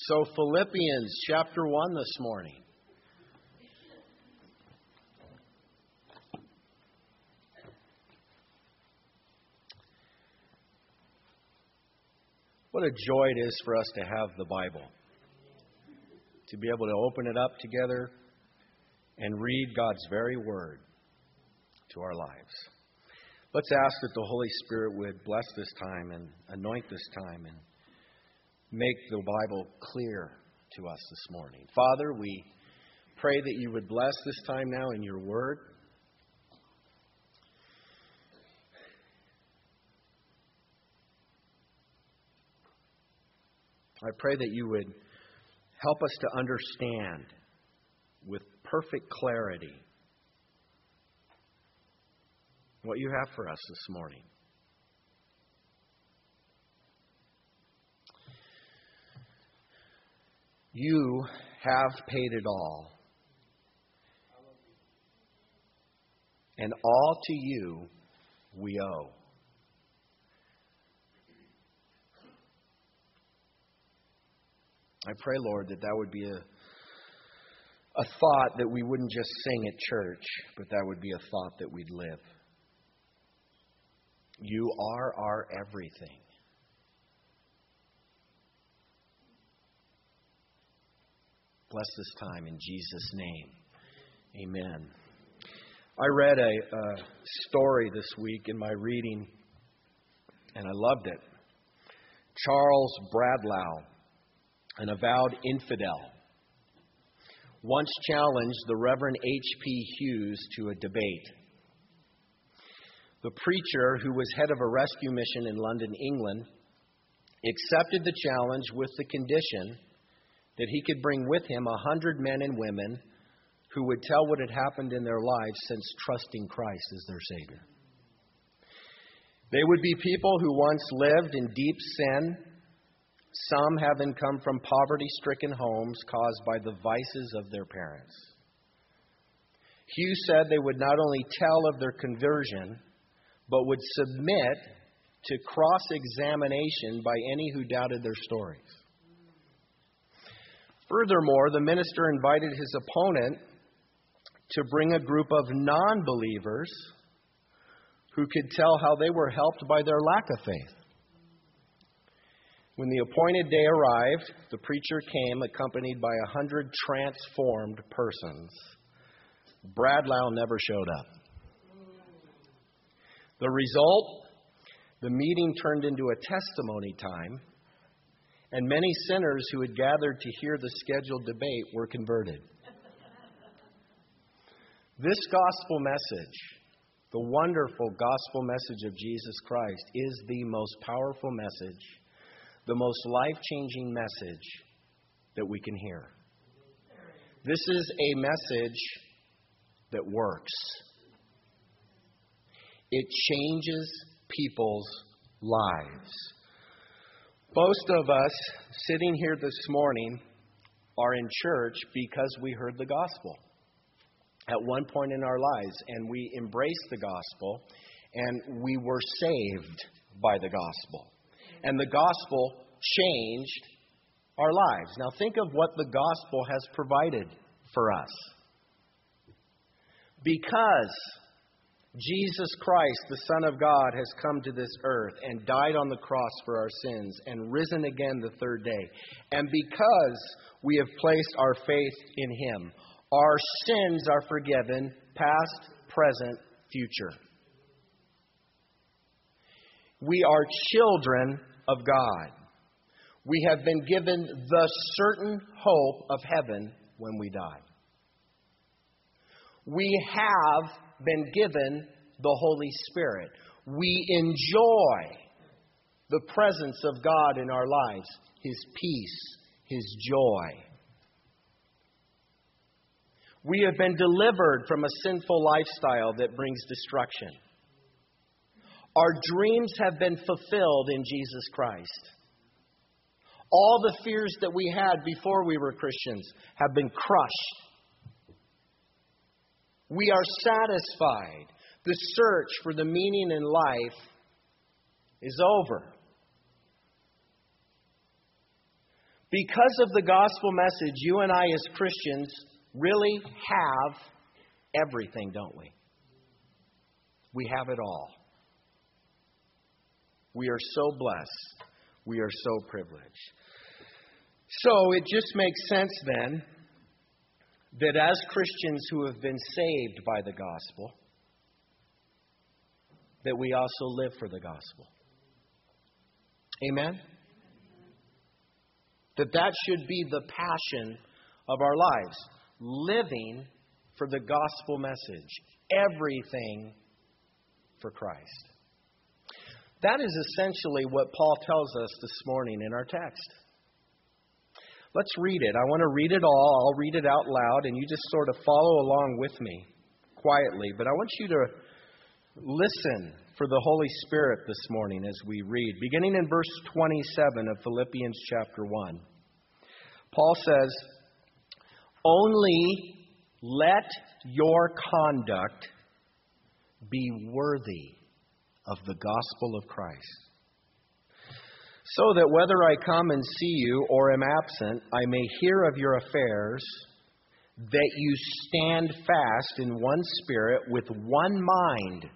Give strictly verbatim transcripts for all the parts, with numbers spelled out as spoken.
So Philippians chapter one this morning. What a joy it is for us to have the Bible. To be able to open it up together and read God's very word to our lives. Let's ask that the Holy Spirit would bless this time and anoint this time and make the Bible clear to us this morning. Father, we pray that you would bless this time now in your word. I pray that you would help us to understand with perfect clarity what you have for us this morning. You have paid it all. And all to you we owe. I pray, Lord, that that would be a, a thought that we wouldn't just sing at church, but that would be a thought that we'd live. You are our everything. Bless this time in Jesus' name. Amen. I read a, a story this week in my reading, and I loved it. Charles Bradlaugh, an avowed infidel, once challenged the Reverend H P Hughes to a debate. The preacher, who was head of a rescue mission in London, England, accepted the challenge with the condition that he could bring with him a hundred men and women who would tell what had happened in their lives since trusting Christ as their Savior. They would be people who once lived in deep sin, some having come from poverty-stricken homes caused by the vices of their parents. Hughes said they would not only tell of their conversion, but would submit to cross-examination by any who doubted their stories. Furthermore, the minister invited his opponent to bring a group of non-believers who could tell how they were helped by their lack of faith. When the appointed day arrived, the preacher came accompanied by a hundred transformed persons. Bradlaugh never showed up. The result? The meeting turned into a testimony time, and many sinners who had gathered to hear the scheduled debate were converted. This gospel message, the wonderful gospel message of Jesus Christ, is the most powerful message, the most life-changing message that we can hear. This is a message that works. It changes people's lives. Most of us sitting here this morning are in church because we heard the gospel at one point in our lives, and we embraced the gospel, and we were saved by the gospel. And the gospel changed our lives. Now think of what the gospel has provided for us. Because Jesus Christ, the Son of God, has come to this earth and died on the cross for our sins and risen again the third day. And because we have placed our faith in Him, our sins are forgiven, past, present, future. We are children of God. We have been given the certain hope of heaven when we die. We have been given the Holy Spirit. We enjoy the presence of God in our lives, His peace, His joy. We have been delivered from a sinful lifestyle that brings destruction. Our dreams have been fulfilled in Jesus Christ. All the fears that we had before we were Christians have been crushed. We are satisfied. The search for the meaning in life is over. Because of the gospel message, you and I as Christians really have everything, don't we? We have it all. We are so blessed. We are so privileged. So it just makes sense then that as Christians who have been saved by the gospel, that we also live for the gospel. Amen? That that should be the passion of our lives. Living for the gospel message. Everything for Christ. That is essentially what Paul tells us this morning in our text. Let's read it. I want to read it all. I'll read it out loud, and you just sort of follow along with me quietly. But I want you to listen for the Holy Spirit this morning as we read. Beginning in verse twenty-seven of Philippians chapter one. Paul says, "Only let your conduct be worthy of the gospel of Christ, so that whether I come and see you or am absent, I may hear of your affairs, that you stand fast in one spirit with one mind,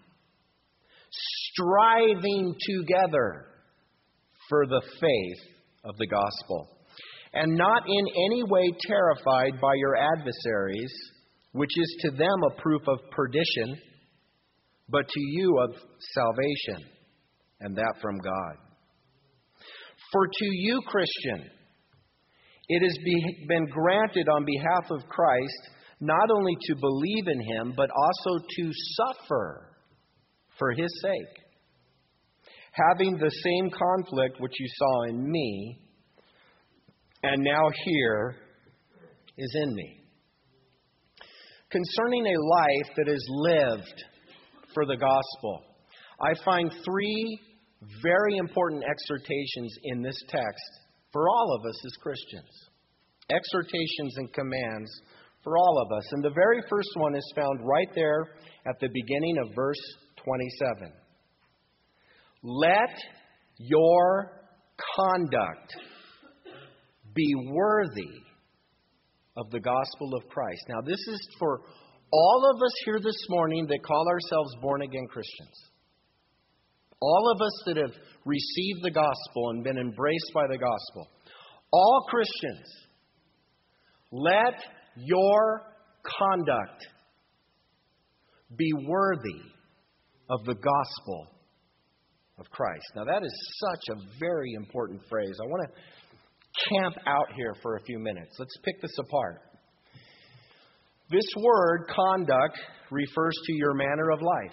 striving together for the faith of the gospel, and not in any way terrified by your adversaries, which is to them a proof of perdition, but to you of salvation, and that from God. For to you, Christian, it has be, been granted on behalf of Christ not only to believe in Him, but also to suffer for His sake, having the same conflict which you saw in me, and now here is in me. Concerning a life that is lived for the gospel, I find three very important exhortations in this text for all of us as Christians. Exhortations and commands for all of us. And the very first one is found right there at the beginning of verse twenty-seven. Let your conduct be worthy of the gospel of Christ. Now, this is for all of us here this morning that call ourselves born-again Christians. All of us that have received the gospel and been embraced by the gospel. All Christians, let your conduct be worthy of the gospel of Christ. Now, that is such a very important phrase. I want to camp out here for a few minutes. Let's pick this apart. This word, conduct, refers to your manner of life.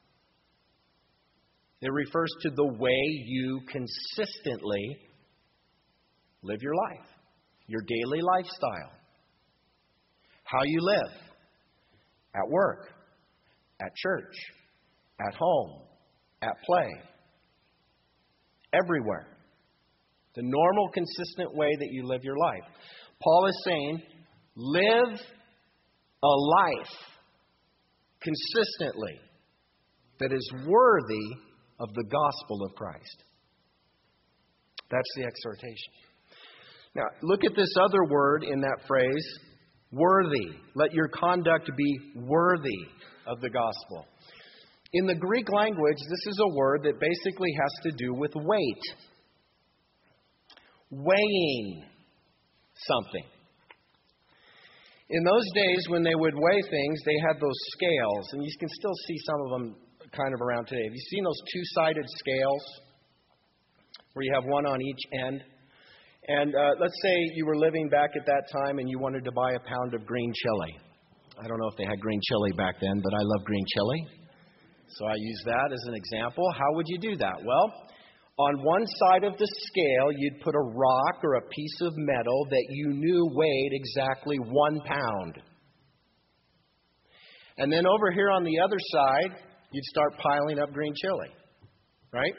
It refers to the way you consistently live your life, your daily lifestyle, how you live at work, at church, at home, at play, everywhere. The normal, consistent way that you live your life. Paul is saying, live a life consistently that is worthy of the gospel of Christ. That's the exhortation. Now, look at this other word in that phrase, worthy. Let your conduct be worthy of the gospel. In the Greek language, this is a word that basically has to do with weight. Weighing something. In those days when they would weigh things, they had those scales, and you can still see some of them kind of around today. Have you seen those two-sided scales where you have one on each end? And uh, let's say you were living back at that time and you wanted to buy a pound of green chili. I don't know if they had green chili back then, but I love green chili. So I use that as an example. How would you do that? Well, on one side of the scale, you'd put a rock or a piece of metal that you knew weighed exactly one pound. And then over here on the other side, you'd start piling up green chili, right?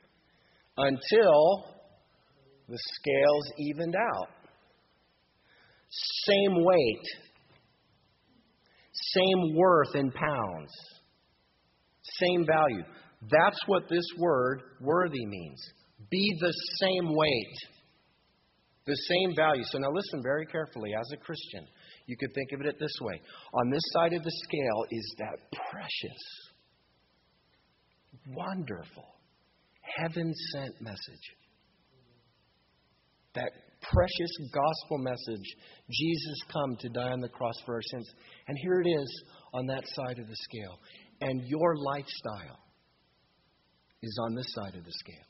Until the scales evened out. Same weight. Same worth in pounds. Same value. That's what this word worthy means. Be the same weight. The same value. So now listen very carefully. As a Christian, you could think of it this way. On this side of the scale is that precious, wonderful, heaven-sent message. That precious gospel message. Jesus come to die on the cross for our sins. And here it is on that side of the scale. And your lifestyle is on this side of the scale.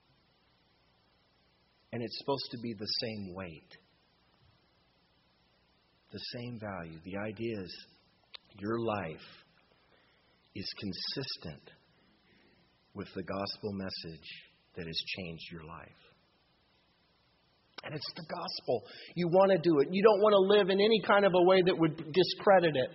And it's supposed to be the same weight. The same value. The idea is your life is consistent with the gospel message that has changed your life. And it's the gospel. You want to do it. You don't want to live in any kind of a way that would discredit it.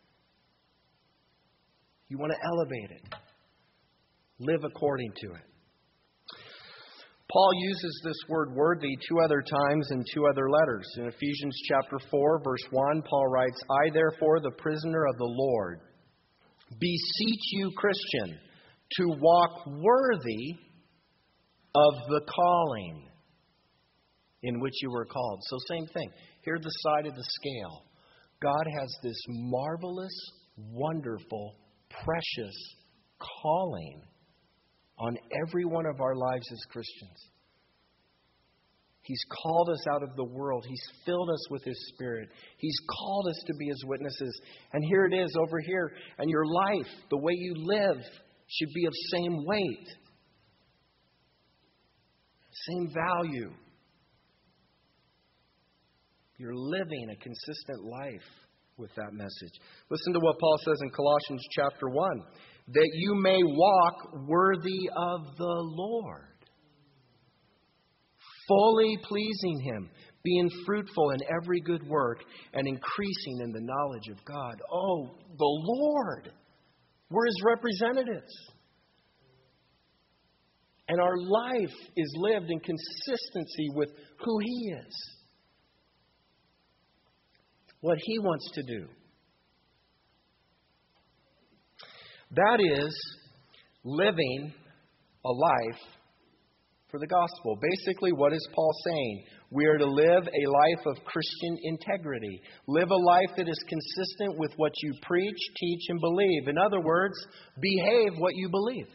You want to elevate it. Live according to it. Paul uses this word worthy two other times in two other letters. In Ephesians chapter four, verse one, Paul writes, I therefore, the prisoner of the Lord, beseech you, Christian, to walk worthy of the calling in which you were called. So same thing. Here's the side of the scale. God has this marvelous, wonderful, precious calling on every one of our lives as Christians. He's called us out of the world. He's filled us with His Spirit. He's called us to be His witnesses. And here it is over here. And your life, the way you live, should be of same weight. Same value. You're living a consistent life with that message. Listen to what Paul says in Colossians chapter one. That you may walk worthy of the Lord. Fully pleasing Him. Being fruitful in every good work and increasing in the knowledge of God. Oh, the Lord. We're His representatives. And our life is lived in consistency with who He is. What He wants to do. That is living a life for the gospel. Basically, what is Paul saying? We are to live a life of Christian integrity. Live a life that is consistent with what you preach, teach, and believe. In other words, behave what you believe.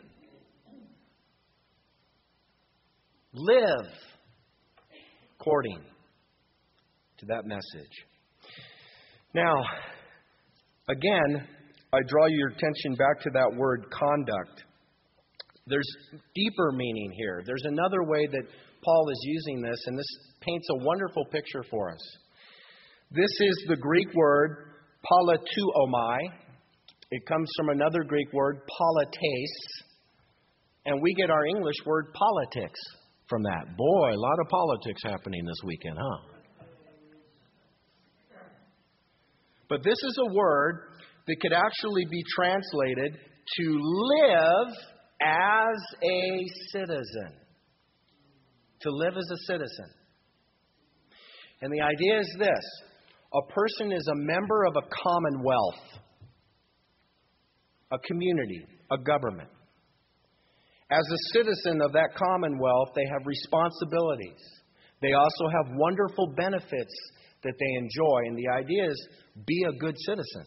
Live according to that message. Now, again, I draw your attention back to that word conduct. There's deeper meaning here. There's another way that Paul is using this, and this paints a wonderful picture for us. This is the Greek word politeuomai. It comes from another Greek word, polites, and we get our English word politics from that. Boy, a lot of politics happening this weekend, huh? But this is a word that could actually be translated to live as a citizen. To live as a citizen. And the idea is this. A person is a member of a commonwealth. A community. A government. As a citizen of that commonwealth, they have responsibilities. They also have wonderful benefits that they enjoy. And the idea is, be a good citizen.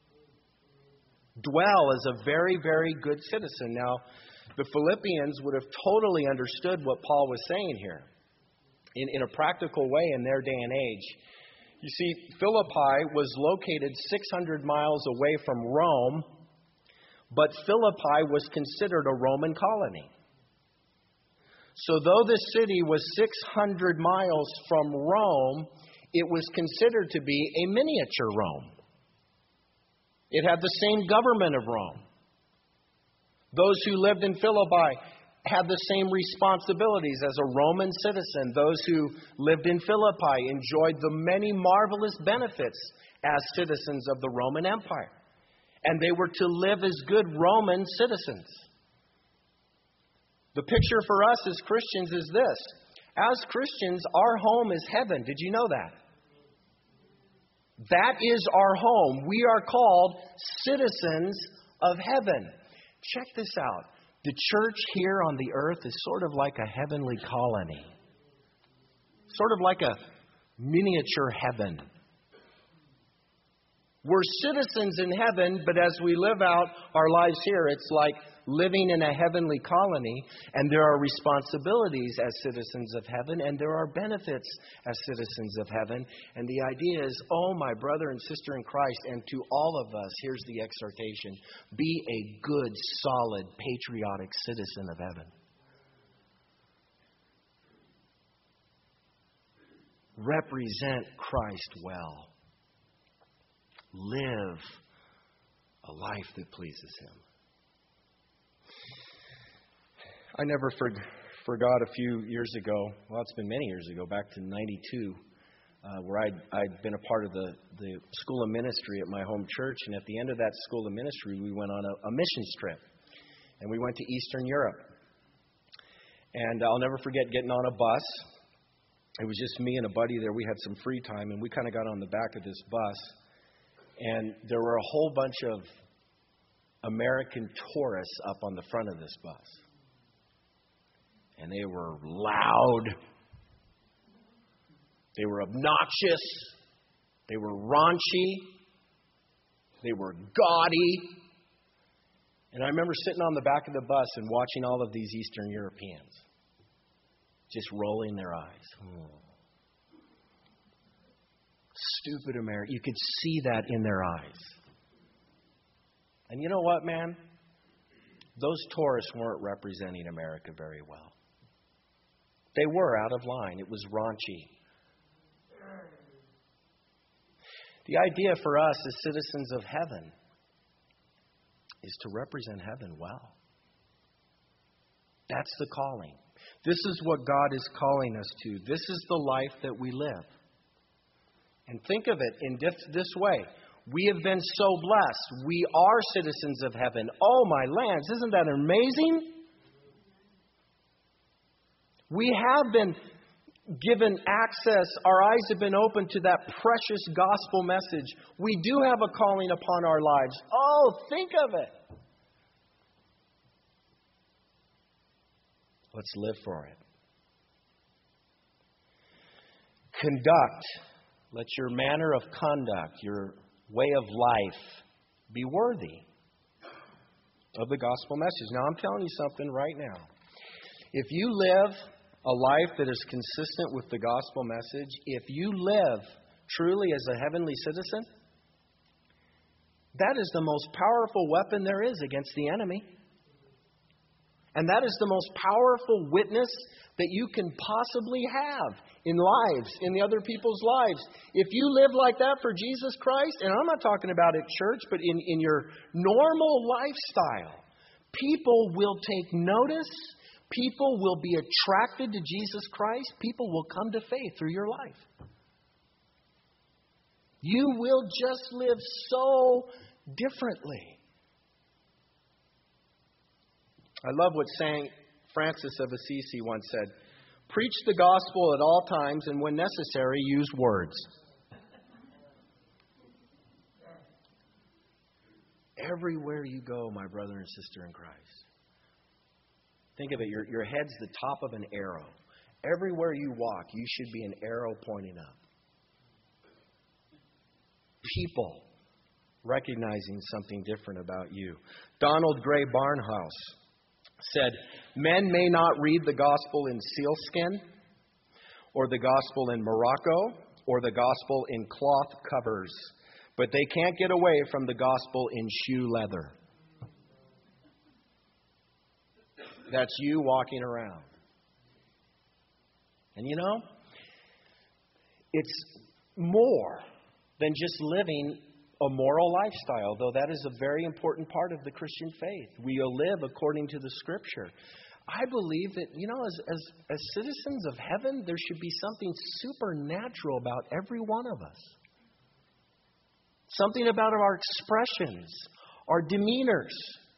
Dwell as a very, very good citizen. Now, the Philippians would have totally understood what Paul was saying here in, in a practical way in their day and age. You see, Philippi was located six hundred miles away from Rome, but Philippi was considered a Roman colony. So though the city was six hundred miles from Rome, it was considered to be a miniature Rome. It had the same government of Rome. Those who lived in Philippi had the same responsibilities as a Roman citizen. Those who lived in Philippi enjoyed the many marvelous benefits as citizens of the Roman Empire. And they were to live as good Roman citizens. The picture for us as Christians is this. As Christians, our home is heaven. Did you know that? That is our home. We are called citizens of heaven. Check this out. The church here on the earth is sort of like a heavenly colony. sort of like a miniature heaven. We're citizens in heaven, but as we live out our lives here, it's like living in a heavenly colony, and there are responsibilities as citizens of heaven, and there are benefits as citizens of heaven. And the idea is, oh, my brother and sister in Christ, and to all of us, here's the exhortation: be a good, solid, patriotic citizen of heaven. Represent Christ well. Live a life that pleases Him. I never for, forgot a few years ago, well, it's been many years ago, back to ninety-two, uh, where I'd, I'd been a part of the, the School of Ministry at my home church. And at the end of that School of Ministry, we went on a, a missions trip. And we went to Eastern Europe. And I'll never forget getting on a bus. It was just me and a buddy there. We had some free time, and we kind of got on the back of this bus. And there were a whole bunch of American tourists up on the front of this bus. And they were loud. They were obnoxious. They were raunchy. They were gaudy. And I remember sitting on the back of the bus and watching all of these Eastern Europeans just rolling their eyes. Oh. Stupid America. You could see that in their eyes. And you know what, man? Those tourists weren't representing America very well. They were out of line. It was raunchy. The idea for us as citizens of heaven is to represent heaven well. That's the calling. This is what God is calling us to. This is the life that we live. And think of it in this way. We have been so blessed. We are citizens of heaven. Oh, my lands. Isn't that amazing? We have been given access. Our eyes have been opened to that precious gospel message. We do have a calling upon our lives. Oh, think of it. Let's live for it. Conduct. Let your manner of conduct, your way of life, be worthy of the gospel message. Now, I'm telling you something right now. If you live a life that is consistent with the gospel message, if you live truly as a heavenly citizen, that is the most powerful weapon there is against the enemy. And that is the most powerful witness that you can possibly have in lives, in the other people's lives. If you live like that for Jesus Christ, and I'm not talking about at church, but in, in your normal lifestyle, people will take notice. People will be attracted to Jesus Christ. People will come to faith through your life. You will just live so differently. I love what Saint Francis of Assisi once said. Preach the gospel at all times, and when necessary, use words. Everywhere you go, my brother and sister in Christ. Think of it, your, your head's the top of an arrow. Everywhere you walk, you should be an arrow pointing up. People recognizing something different about you. Donald Gray Barnhouse said, men may not read the gospel in sealskin, or the gospel in Morocco, or the gospel in cloth covers, but they can't get away from the gospel in shoe leather. That's you walking around. And you know, it's more than just living a moral lifestyle, though that is a very important part of the Christian faith. We live according to the Scripture. I believe that, you know, as, as, as citizens of heaven, there should be something supernatural about every one of us. Something about our expressions, our demeanors.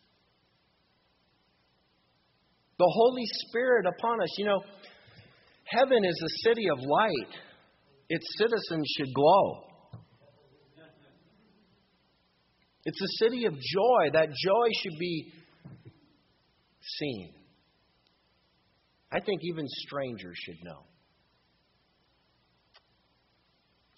The Holy Spirit upon us. You know, heaven is a city of light. Its citizens should glow. It's a city of joy. That joy should be seen. I think even strangers should know.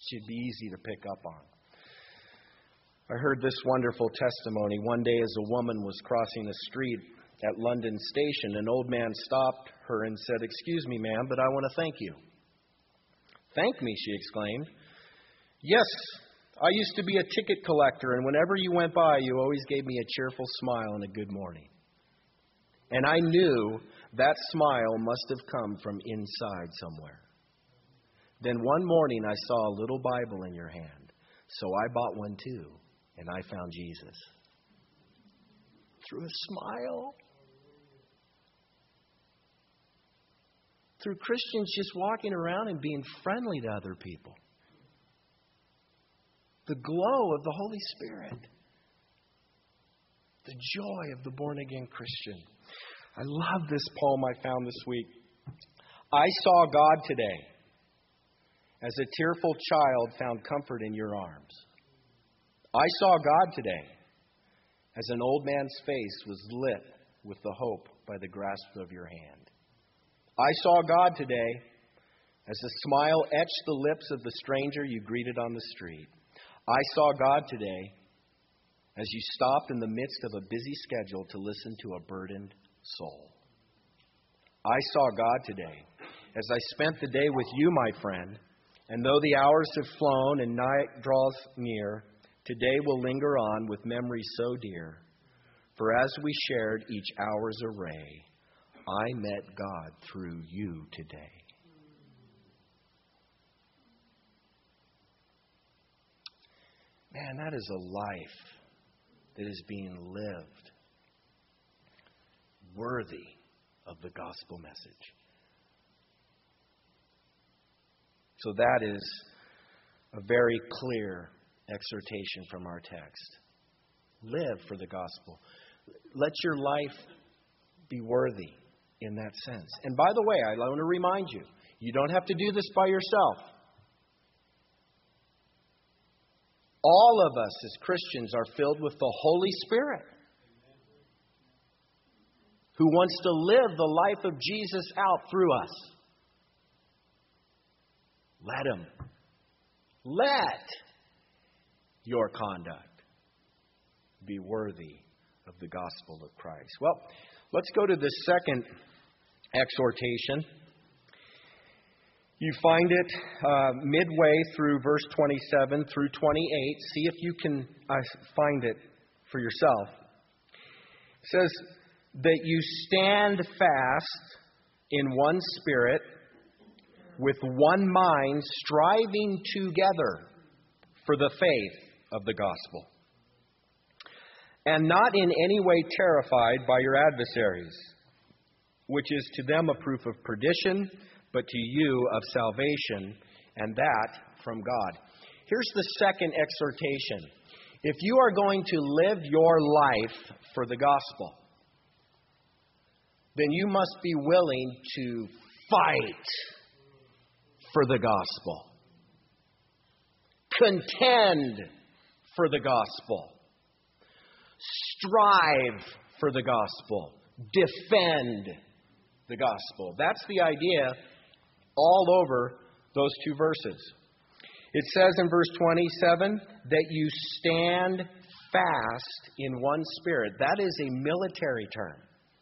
should be easy to pick up on. I heard this wonderful testimony. One day as a woman was crossing a street at London Station, an old man stopped her and said, "Excuse me, ma'am, but I want to thank you." "Thank me?" she exclaimed. "Yes, I used to be a ticket collector, and whenever you went by, you always gave me a cheerful smile and a good morning." And I knew that smile must have come from inside somewhere. Then one morning I saw a little Bible in your hand, so I bought one too, and I found Jesus. Through a smile. Through Christians just walking around and being friendly to other people. The glow of the Holy Spirit. The joy of the born-again Christian. I love this poem I found this week. "I saw God today, as a tearful child found comfort in your arms. I saw God today, as an old man's face was lit with the hope by the grasp of your hand. I saw God today, as a smile etched the lips of the stranger you greeted on the street. I saw God today, as you stopped in the midst of a busy schedule to listen to a burdened soul. I saw God today, as I spent the day with you, my friend, and though the hours have flown and night draws near, today will linger on with memories so dear. For as we shared each hour's array, I met God through you today." Man, that is a life that is being lived worthy of the gospel message. So that is a very clear exhortation from our text. Live for the gospel. Let your life be worthy in that sense. And by the way, I want to remind you, you don't have to do this by yourself. All of us as Christians are filled with the Holy Spirit, who wants to live the life of Jesus out through us. Let Him. Let your conduct be worthy of the gospel of Christ. Well, let's go to the second exhortation. You find it uh, midway through verse twenty-seven through twenty-eight. See if you can uh, find it for yourself. It says that you stand fast in one spirit, with one mind, striving together for the faith of the gospel, and not in any way terrified by your adversaries, which is to them a proof of perdition, but to you of salvation, and that from God. Here's the second exhortation. If you are going to live your life for the gospel, then you must be willing to fight for the gospel. Contend for the gospel. Strive for the gospel. Defend the gospel. That's the idea all over those two verses. It says in verse twenty-seven that you stand fast in one spirit. That is a military term.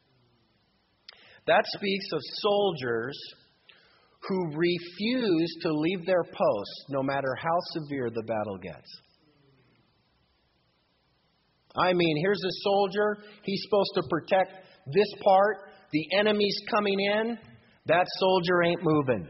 That speaks of soldiers who refuse to leave their post no matter how severe the battle gets. I mean, here's a soldier. He's supposed to protect this part. The enemy's coming in. That soldier ain't moving.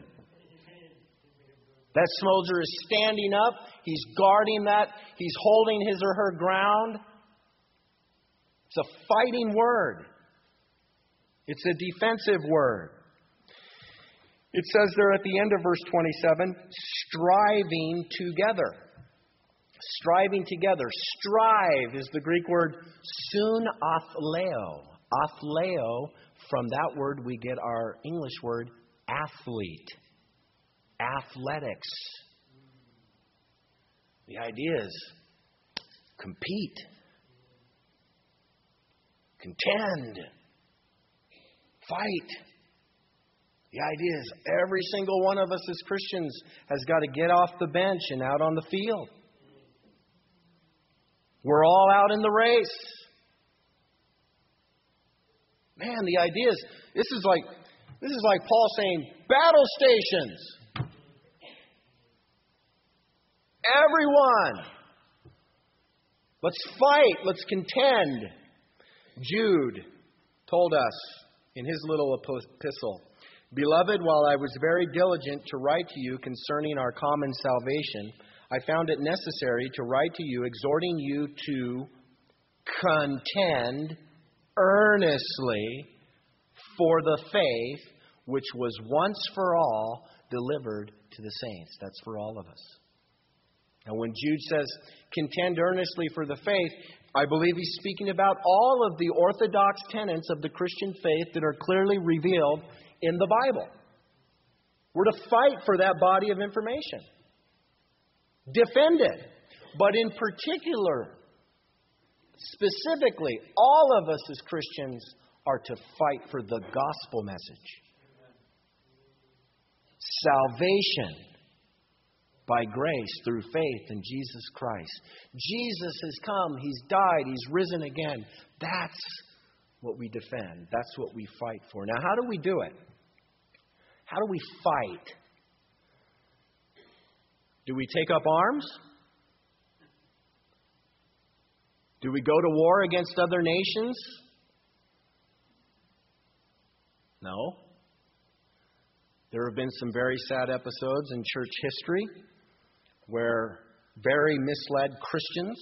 That soldier is standing up. He's guarding that. He's holding his or her ground. It's a fighting word. It's a defensive word. It says there at the end of verse twenty-seven, striving together. Striving together. Strive is the Greek word sun athleo. Athleo, from that word we get our English word athlete. Athletics. The idea is compete. Contend. Fight. The idea is every single one of us as Christians has got to get off the bench and out on the field. We're all out in the race. Man, the idea is, this is like, this is like Paul saying, battle stations. Everyone. Let's fight. Let's contend. Jude told us in his little epistle, Beloved, while I was very diligent to write to you concerning our common salvation, I found it necessary to write to you, exhorting you to contend earnestly for the faith which was once for all delivered to the saints. That's for all of us. And when Jude says, contend earnestly for the faith, I believe he's speaking about all of the orthodox tenets of the Christian faith that are clearly revealed in the Bible. We're to fight for that body of information. Defend it. But in particular, specifically, all of us as Christians are to fight for the gospel message. Salvation by grace through faith in Jesus Christ. Jesus has come. He's died. He's risen again. That's what we defend. That's what we fight for. Now, how do we do it? How do we fight? Do we take up arms? Do we go to war against other nations? No. There have been some very sad episodes in church history where very misled Christians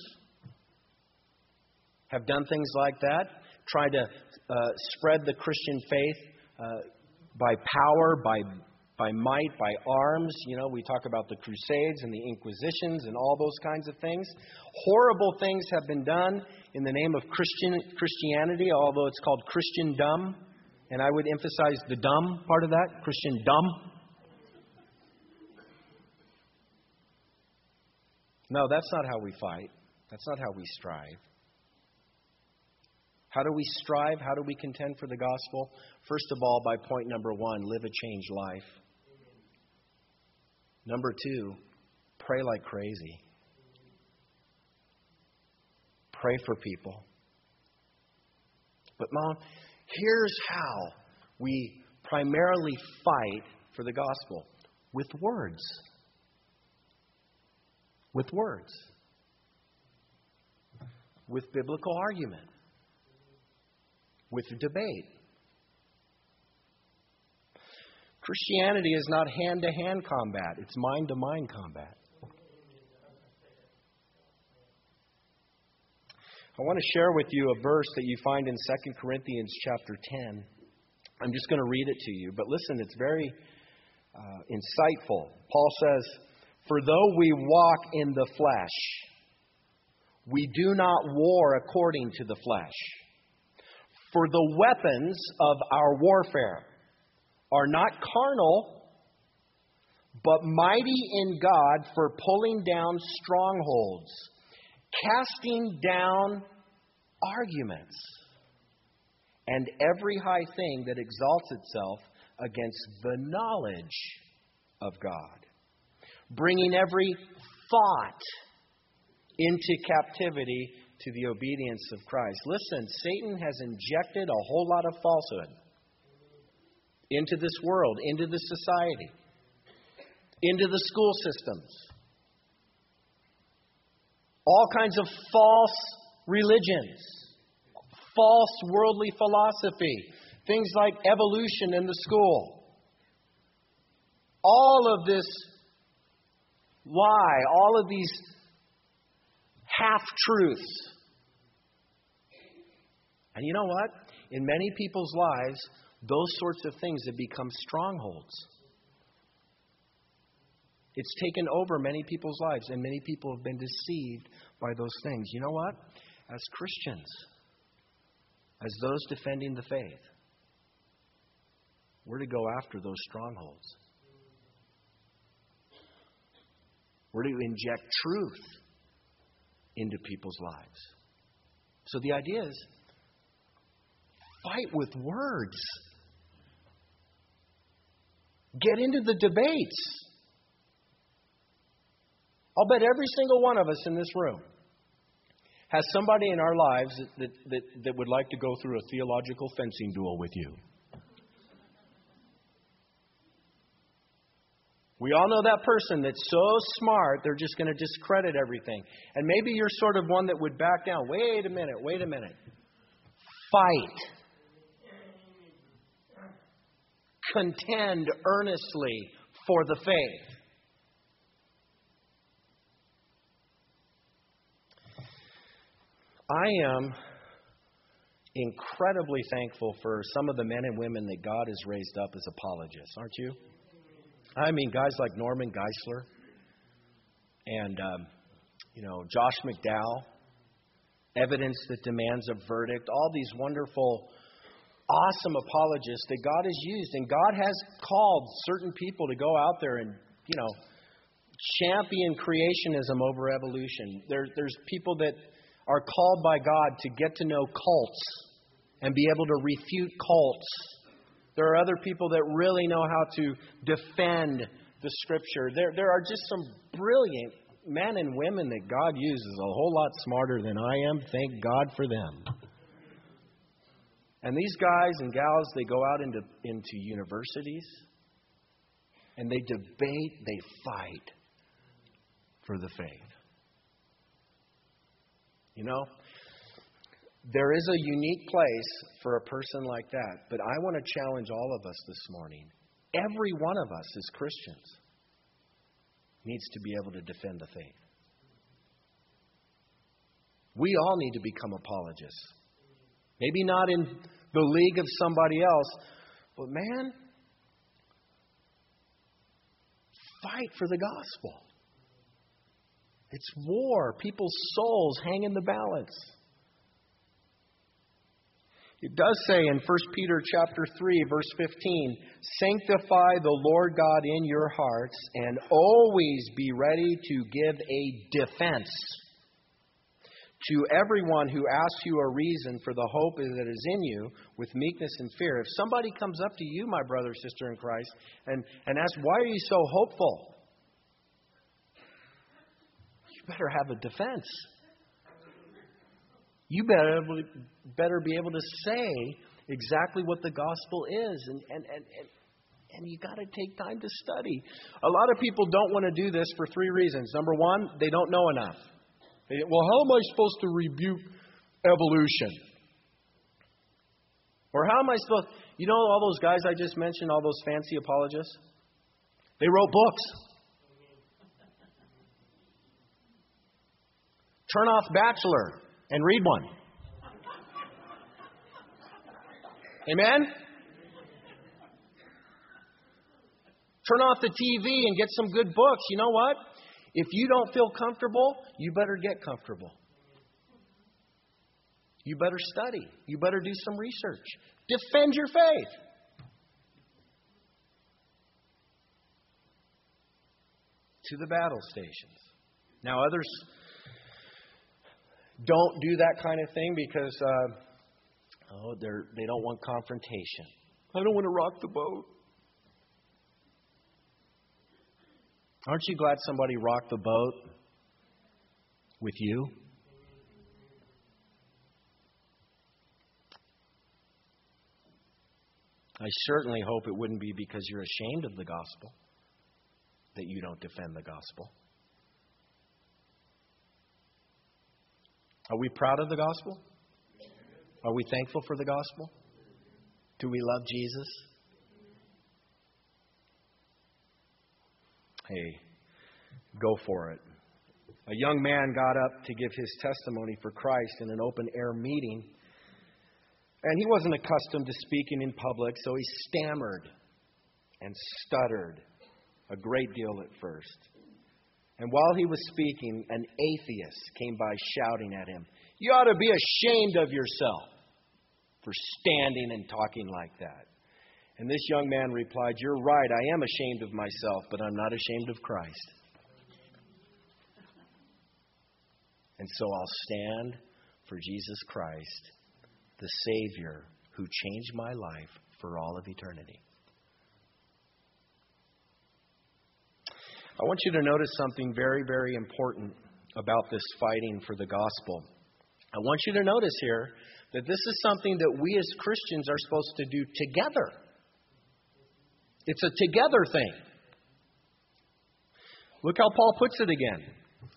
have done things like that, tried to uh, spread the Christian faith uh, by power, by by might, by arms. You know, we talk about the Crusades and the Inquisitions and all those kinds of things. Horrible things have been done in the name of Christian Christianity, although it's called Christendom. And I would emphasize the dumb part of that, Christendom. No, that's not how we fight. That's not how we strive. How do we strive? How do we contend for the gospel? First of all, by point number one, live a changed life. Number two, pray like crazy. Pray for people. But Mom, here's how we primarily fight for the gospel. With words. With words. With biblical argument. With debate. Christianity is not hand-to-hand combat. It's mind-to-mind combat. I want to share with you a verse that you find in Second Corinthians chapter ten. I'm just going to read it to you. But listen, it's very uh, insightful. Paul says, For though we walk in the flesh, we do not war according to the flesh. For the weapons of our warfare are not carnal, but mighty in God for pulling down strongholds, casting down arguments, and every high thing that exalts itself against the knowledge of God, bringing every thought into captivity to the obedience of Christ. Listen, Satan has injected a whole lot of falsehood into this world, into this society, into the school systems. All kinds of false religions, false worldly philosophy, things like evolution in the school. All of this lie, all of these half-truths. And you know what? In many people's lives, those sorts of things have become strongholds. It's taken over many people's lives, and many people have been deceived by those things. You know what? As Christians, as those defending the faith, we're to go after those strongholds. We're to inject truth into people's lives. So the idea is, fight with words. Get into the debates. I'll bet every single one of us in this room has somebody in our lives that, that, that, that would like to go through a theological fencing duel with you. We all know that person that's so smart, they're just going to discredit everything. And maybe you're sort of one that would back down. Wait a minute, wait a minute. Fight. Contend earnestly for the faith. I am incredibly thankful for some of the men and women that God has raised up as apologists, aren't you? I mean, guys like Norman Geisler and, um, you know, Josh McDowell, Evidence That Demands a Verdict, all these wonderful, awesome apologists that God has used. And God has called certain people to go out there and, you know, champion creationism over evolution. There, there's people that are called by God to get to know cults and be able to refute cults. There are other people that really know how to defend the Scripture. There, there are just some brilliant men and women that God uses a whole lot smarter than I am. Thank God for them. And these guys and gals, they go out into, into universities and they debate, they fight for the faith. You know, there is a unique place for a person like that. But I want to challenge all of us this morning. Every one of us as Christians needs to be able to defend the faith. We all need to become apologists. Maybe not in the league of somebody else, but man, fight for the gospel. It's war. People's souls hang in the balance. It does say in First Peter chapter three, verse fifteen, sanctify the Lord God in your hearts and always be ready to give a defense to everyone who asks you a reason for the hope that is in you with meekness and fear. If somebody comes up to you, my brother, sister in Christ, and, and asks, why are you so hopeful? Better have a defense. You better, better be able to say exactly what the gospel is. And, and, and, and, and you got to take time to study. A lot of people don't want to do this for three reasons. Number one, they don't know enough. They, well, how am I supposed to rebuke evolution? Or how am I supposed... You know all those guys I just mentioned, all those fancy apologists? They wrote books. Turn off Bachelor and read one. Amen? Turn off the T V and get some good books. You know what? If you don't feel comfortable, you better get comfortable. You better study. You better do some research. Defend your faith. To the battle stations. Now, others don't do that kind of thing because uh, oh, they're they don't want confrontation. I don't want to rock the boat. Aren't you glad somebody rocked the boat with you? I certainly hope it wouldn't be because you're ashamed of the gospel that you don't defend the gospel. Are we proud of the gospel? Are we thankful for the gospel? Do we love Jesus? Hey, go for it. A young man got up to give his testimony for Christ in an open-air meeting. And he wasn't accustomed to speaking in public, so he stammered and stuttered a great deal at first. And while he was speaking, an atheist came by shouting at him, "You ought to be ashamed of yourself for standing and talking like that." And this young man replied, "You're right, I am ashamed of myself, but I'm not ashamed of Christ. And so I'll stand for Jesus Christ, the Savior who changed my life for all of eternity." I want you to notice something very, very important about this fighting for the gospel. I want you to notice here that this is something that we as Christians are supposed to do together. It's a together thing. Look how Paul puts it again.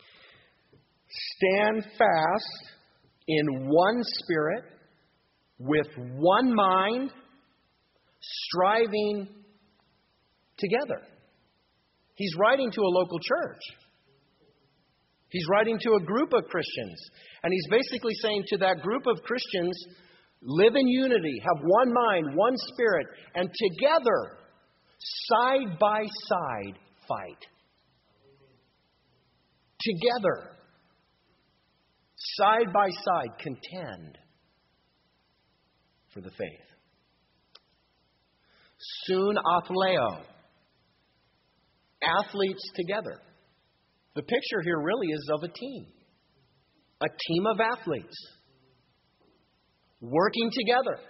Stand fast in one spirit, with one mind, striving together. He's writing to a local church. He's writing to a group of Christians. And he's basically saying to that group of Christians, live in unity, have one mind, one spirit, and together, side by side, fight. Together, side by side, contend for the faith. Soon athleo. Athletes together. The picture here really is of a team. A team of athletes working together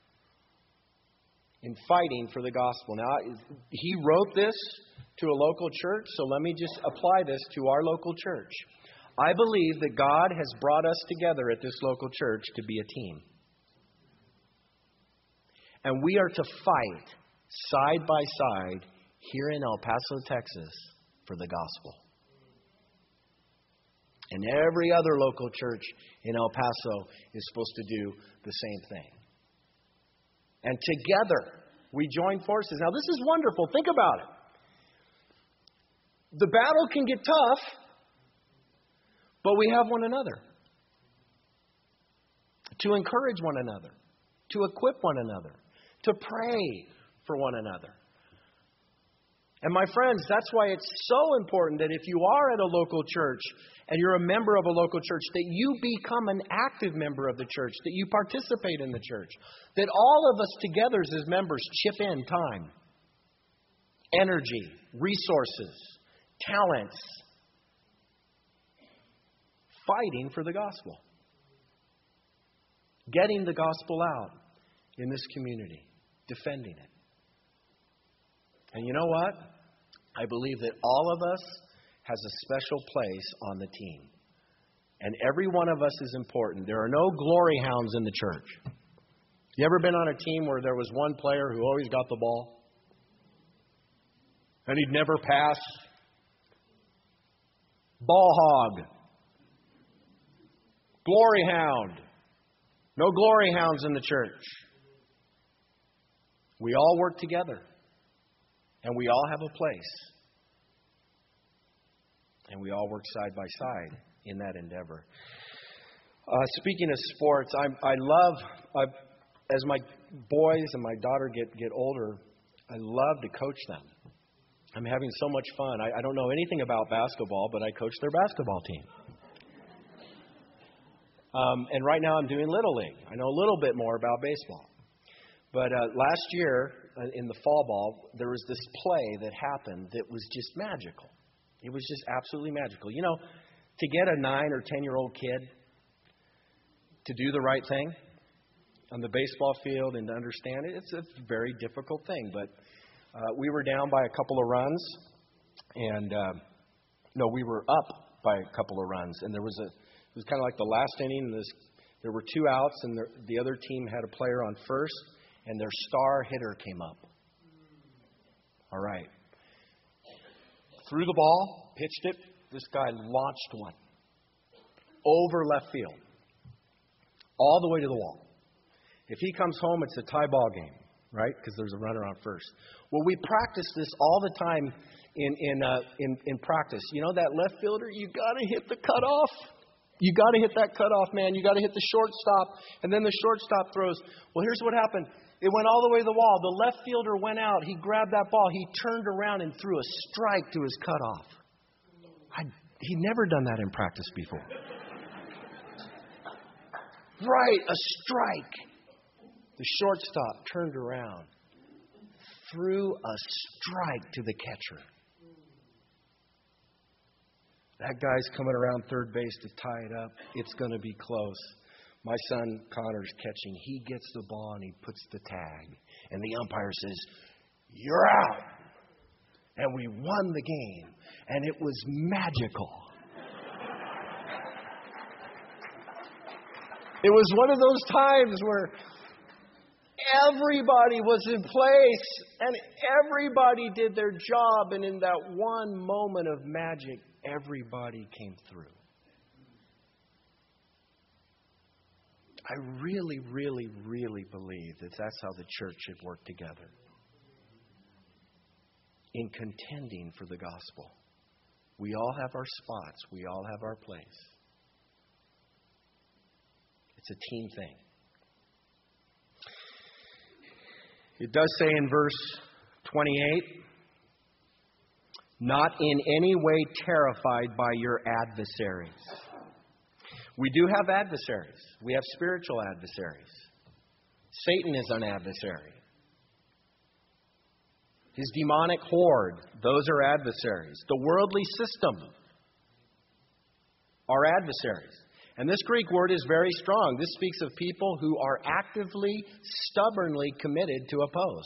in fighting for the gospel. Now, he wrote this to a local church, so let me just apply this to our local church. I believe that God has brought us together at this local church to be a team. And we are to fight side by side here in El Paso, Texas, for the gospel. And every other local church in El Paso is supposed to do the same thing. And together, we join forces. Now, this is wonderful. Think about it. The battle can get tough, but we have one another to encourage one another, to equip one another, to pray for one another. And my friends, that's why it's so important that if you are at a local church and you're a member of a local church, that you become an active member of the church, that you participate in the church, that all of us together as members chip in time, energy, resources, talents, fighting for the gospel, getting the gospel out in this community, defending it. And you know what? I believe that all of us has a special place on the team. And every one of us is important. There are no glory hounds in the church. You ever been on a team where there was one player who always got the ball? And he'd never pass? Ball hog. Glory hound. No glory hounds in the church. We all work together. And we all have a place. And we all work side by side in that endeavor. Uh, speaking of sports, I'm, I love, uh, as my boys and my daughter get, get older, I love to coach them. I'm having so much fun. I, I don't know anything about basketball, but I coach their basketball team. Um, and right now I'm doing Little League. I know a little bit more about baseball. But uh, last year, uh, in the fall ball, there was this play that happened that was just magical. It was just absolutely magical. You know, to get a nine or ten-year-old kid to do the right thing on the baseball field and to understand it, it's a very difficult thing. But uh, we were down by a couple of runs, and uh, no, we were up by a couple of runs, and there was a. It was kind of like the last inning. And this, there were two outs, and the, the other team had a player on first, and their star hitter came up. All right. Threw the ball, pitched it. This guy launched one over left field, all the way to the wall. If he comes home, it's a tie ball game, right? Because there's a runner on first. Well, we practice this all the time in in uh, in, in practice. You know that left fielder? You got to hit the cutoff. You got to hit that cutoff, man. You got to hit the shortstop, and then the shortstop throws. Well, here's what happened. It went all the way to the wall. The left fielder went out. He grabbed that ball. He turned around and threw a strike to his cutoff. I, he'd never done that in practice before. Right, a strike. The shortstop turned around, threw a strike to the catcher. That guy's coming around third base to tie it up. It's going to be close. My son Connor's catching. He gets the ball and he puts the tag. And the umpire says, "You're out." And we won the game. and it was magical. It was one of those times where everybody was in place and everybody did their job, and in that one moment of magic, everybody came through. I really, really, really believe that that's how the church should work together. In contending for the gospel. We all have our spots. We all have our place. It's a team thing. It does say in verse twenty-eight, not in any way terrified by your adversaries. We do have adversaries. We have spiritual adversaries. Satan is an adversary. His demonic horde, those are adversaries. The worldly system are adversaries. And this Greek word is very strong. This speaks of people who are actively, stubbornly committed to oppose.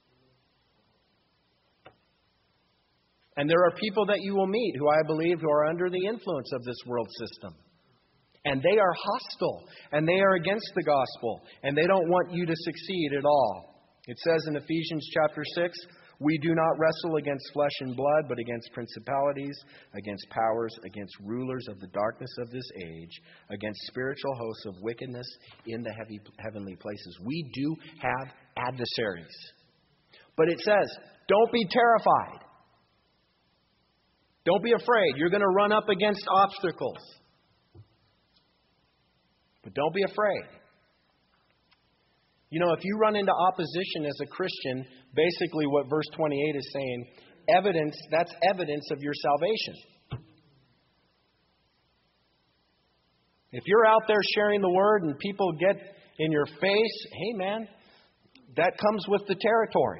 And there are people that you will meet who I believe who are under the influence of this world system. And they are hostile, and they are against the gospel, and they don't want you to succeed at all. It says in Ephesians chapter six, we do not wrestle against flesh and blood, but against principalities, against powers, against rulers of the darkness of this age, against spiritual hosts of wickedness in the heavy, heavenly places. We do have adversaries. But it says, don't be terrified. Don't be afraid. You're going to run up against obstacles. But don't be afraid. You know, if you run into opposition as a Christian, basically what verse twenty-eight is saying, evidence, that's evidence of your salvation. If you're out there sharing the word and people get in your face, hey man, that comes with the territory.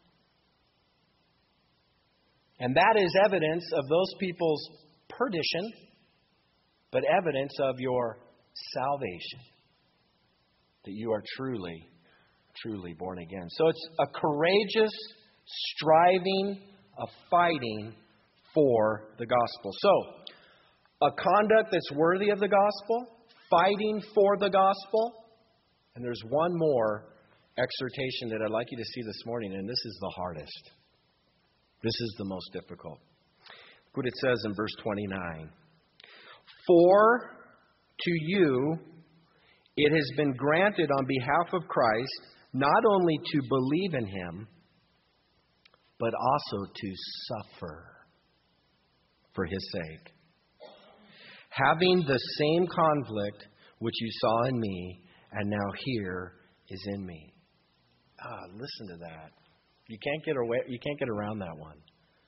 And that is evidence of those people's perdition, but evidence of your salvation. That you are truly, truly born again. So it's a courageous striving, a fighting for the gospel. So, a conduct that's worthy of the gospel, fighting for the gospel, and there's one more exhortation that I'd like you to see this morning, and this is the hardest. This is the most difficult. Look what it says in verse twenty-nine. For to you it has been granted on behalf of Christ not only to believe in Him, but also to suffer for His sake. Having the same conflict which you saw in me, and now here is in me. Ah, listen to that. You can't get away, you can't get around that one.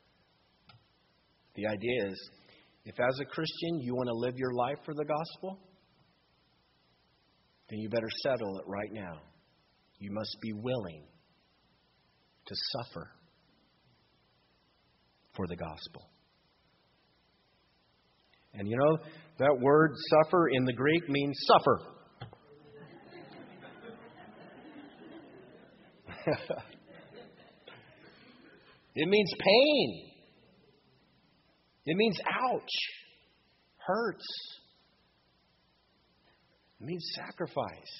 The idea is, if as a Christian you want to live your life for the gospel, then you better settle it right now. You must be willing to suffer for the gospel. And you know, that word suffer in the Greek means suffer. It means pain. It means ouch, hurts. It means sacrifice.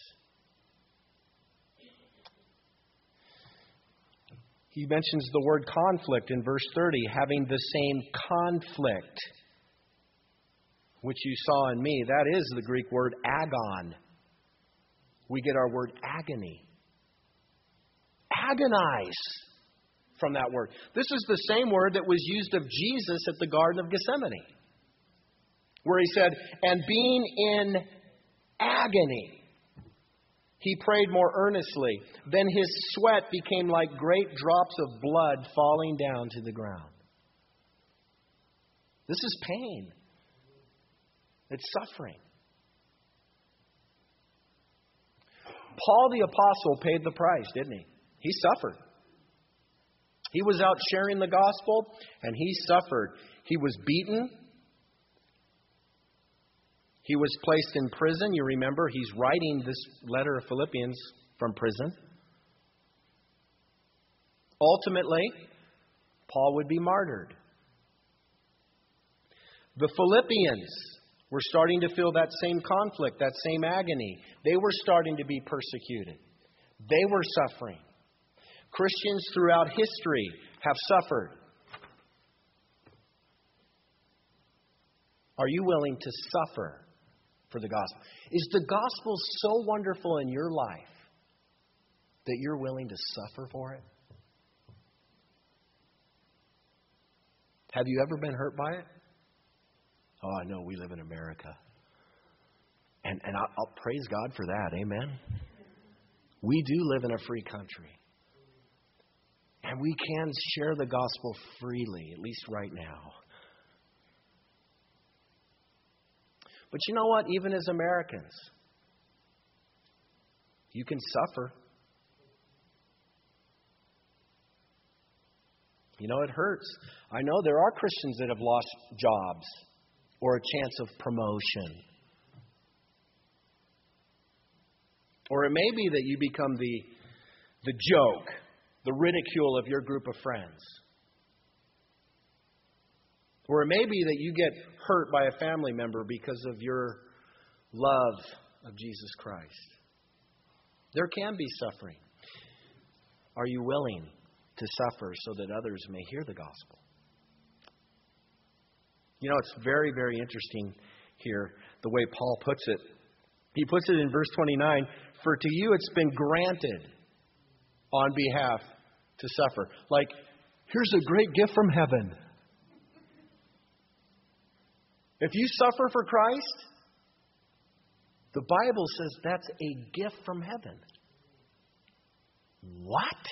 He mentions the word conflict in verse thirty, having the same conflict which you saw in me. That is the Greek word agon. We get our word agony. Agonize from that word. This is the same word that was used of Jesus at the Garden of Gethsemane, where He said, and being in agony, He prayed more earnestly. Then His sweat became like great drops of blood falling down to the ground. This is pain. It's suffering. Paul the Apostle paid the price, didn't he? He suffered. He was out sharing the gospel, and he suffered. He was beaten. He was placed in prison. You remember, he's writing this letter of Philippians from prison. Ultimately, Paul would be martyred. The Philippians were starting to feel that same conflict, that same agony. They were starting to be persecuted. They were suffering. Christians throughout history have suffered. Are you willing to suffer for the gospel? Is the gospel so wonderful in your life that you're willing to suffer for it? Have you ever been hurt by it? Oh, I know, we live in America. And, and I'll, I'll praise God for that. Amen. We do live in a free country. And we can share the gospel freely, at least right now. But you know what? Even as Americans, you can suffer. You know, it hurts. I know there are Christians that have lost jobs or a chance of promotion. Or it may be that you become the, the joke, the ridicule of your group of friends. Or it may be that you get hurt by a family member because of your love of Jesus Christ. There can be suffering. Are you willing to suffer so that others may hear the gospel? You know, it's very, very interesting here, the way Paul puts it. He puts it in verse twenty-nine, "For to you it's been granted on behalf to suffer." Like, here's a great gift from heaven. If you suffer for Christ, the Bible says that's a gift from heaven. What?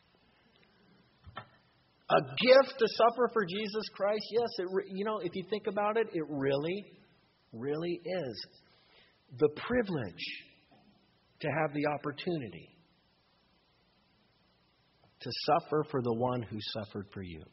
A gift to suffer for Jesus Christ? Yes, it, you know, if you think about it, it really, really is. The privilege to have the opportunity to suffer for the one who suffered for you.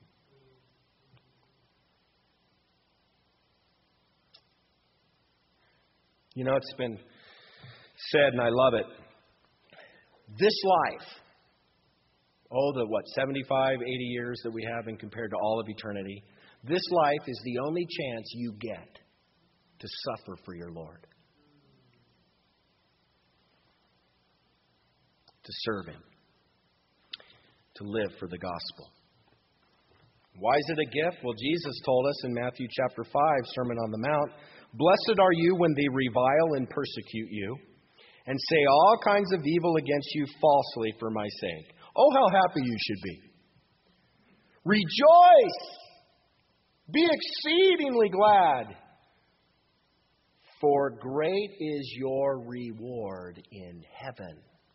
You know, it's been said, and I love it, this life, oh, the what, seventy-five, eighty years that we have and compared to all of eternity, this life is the only chance you get to suffer for your Lord. To serve Him. To live for the gospel. Why is it a gift? Well, Jesus told us in Matthew chapter five, Sermon on the Mount, "Blessed are you when they revile and persecute you, and say all kinds of evil against you falsely for my sake. Oh, how happy you should be. Rejoice! Be exceedingly glad, for great is your reward in heaven.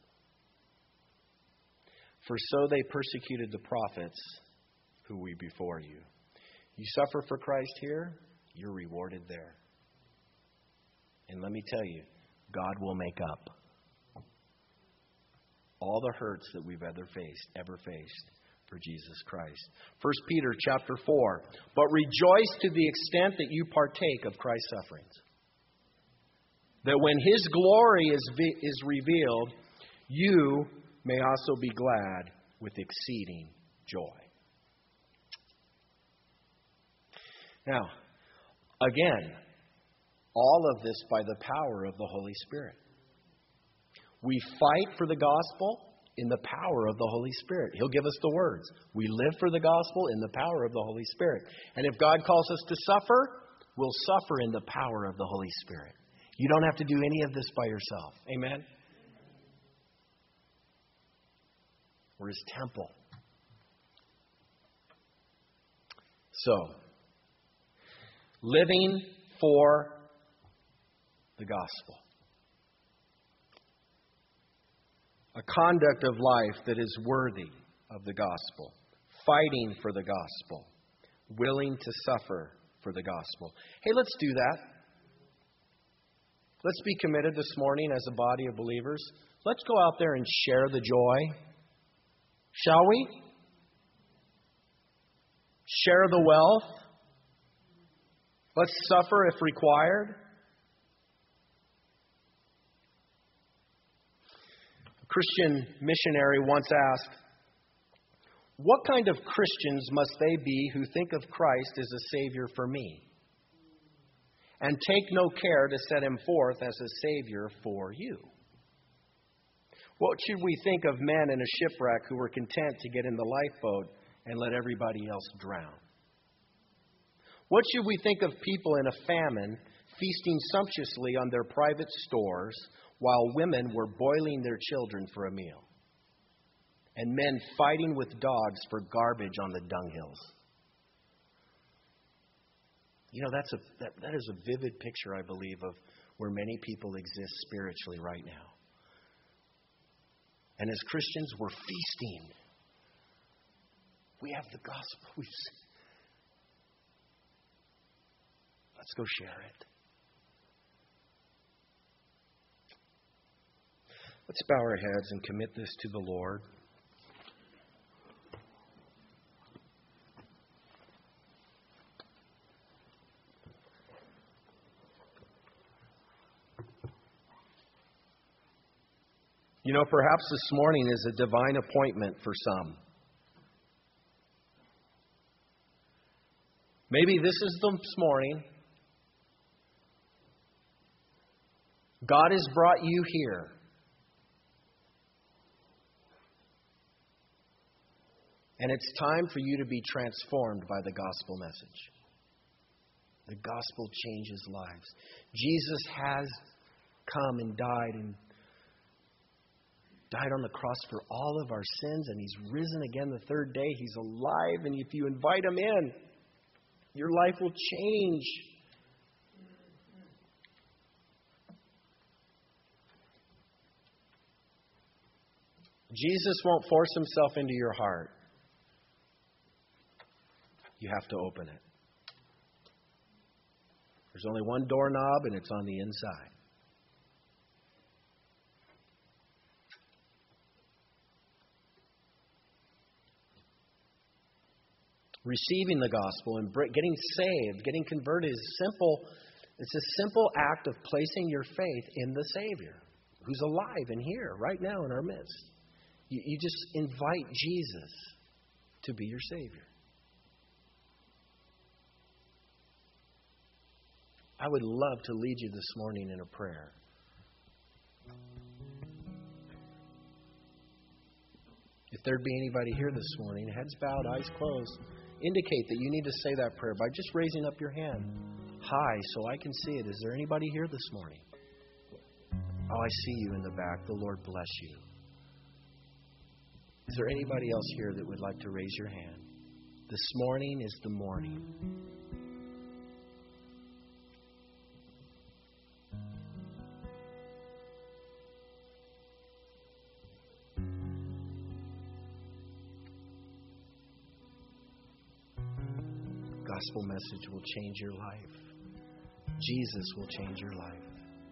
For so they persecuted the prophets who were before you." You suffer for Christ here, you're rewarded there. And let me tell you, God will make up all the hurts that we've ever faced, ever faced for Jesus Christ. First Peter chapter four, "But rejoice to the extent that you partake of Christ's sufferings, that when His glory is, vi- is revealed, you may also be glad with exceeding joy." Now, again, all of this by the power of the Holy Spirit. We fight for the gospel in the power of the Holy Spirit. He'll give us the words. We live for the gospel in the power of the Holy Spirit. And if God calls us to suffer, we'll suffer in the power of the Holy Spirit. You don't have to do any of this by yourself. Amen? We're His temple. So, living for the gospel. A conduct of life that is worthy of the gospel. Fighting for the gospel. Willing to suffer for the gospel. Hey, let's do that. Let's be committed this morning as a body of believers. Let's go out there and share the joy. Shall we? Share the wealth. Let's suffer if required. A Christian missionary once asked, "What kind of Christians must they be who think of Christ as a Savior for me?" and take no care to set him forth as a Savior for you? What should we think of men in a shipwreck who were content to get in the lifeboat and let everybody else drown? What should we think of people in a famine feasting sumptuously on their private stores while women were boiling their children for a meal? And men fighting with dogs for garbage on the dunghills. You know, that's a, that, that is a vivid picture, I believe, of where many people exist spiritually right now. And as Christians, we're feasting. We have the gospel. We've Let's go share it. Let's bow our heads and commit this to the Lord. You know, perhaps this morning is a divine appointment for some. Maybe this is this morning. God has brought you here. And it's time for you to be transformed by the gospel message. The gospel changes lives. Jesus has come and died and died on the cross for all of our sins, and He's risen again the third day. He's alive, and if you invite Him in, your life will change. Jesus won't force Himself into your heart. You have to open it. There's only one doorknob, and it's on the inside. Receiving the gospel and getting saved, getting converted is simple. It's a simple act of placing your faith in the Savior, who's alive and here right now in our midst. You, you just invite Jesus to be your Savior. I would love to lead you this morning in a prayer. If there'd be anybody here this morning, heads bowed, eyes closed, indicate that you need to say that prayer by just raising up your hand high so I can see it. Is there anybody here this morning? Oh, I see you in the back. The Lord bless you. Is there anybody else here that would like to raise your hand? This morning is the morning. Gospel message will change your life. Jesus will change your life.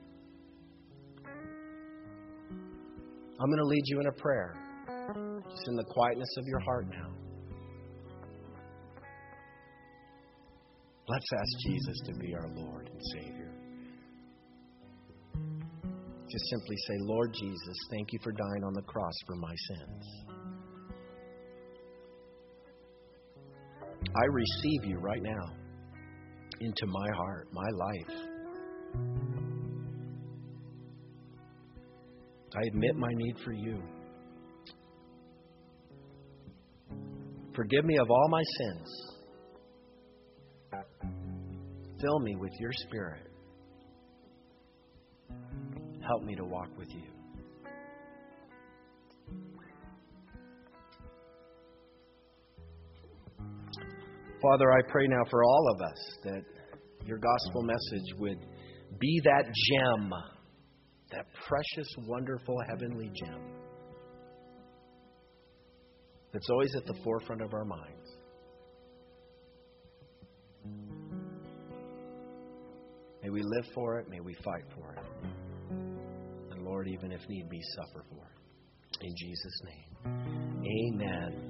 I'm going to lead you in a prayer. Just in the quietness of your heart now. Let's ask Jesus to be our Lord and Savior. Just simply say, Lord Jesus, thank you for dying on the cross for my sins. I receive you right now into my heart, my life. I admit my need for you. Forgive me of all my sins. Fill me with your Spirit. Help me to walk with you. Father, I pray now for all of us that your gospel message would be that gem, that precious, wonderful, heavenly gem that's always at the forefront of our minds. May we live for it. May we fight for it. And Lord, even if need be, suffer for it. In Jesus' name, amen.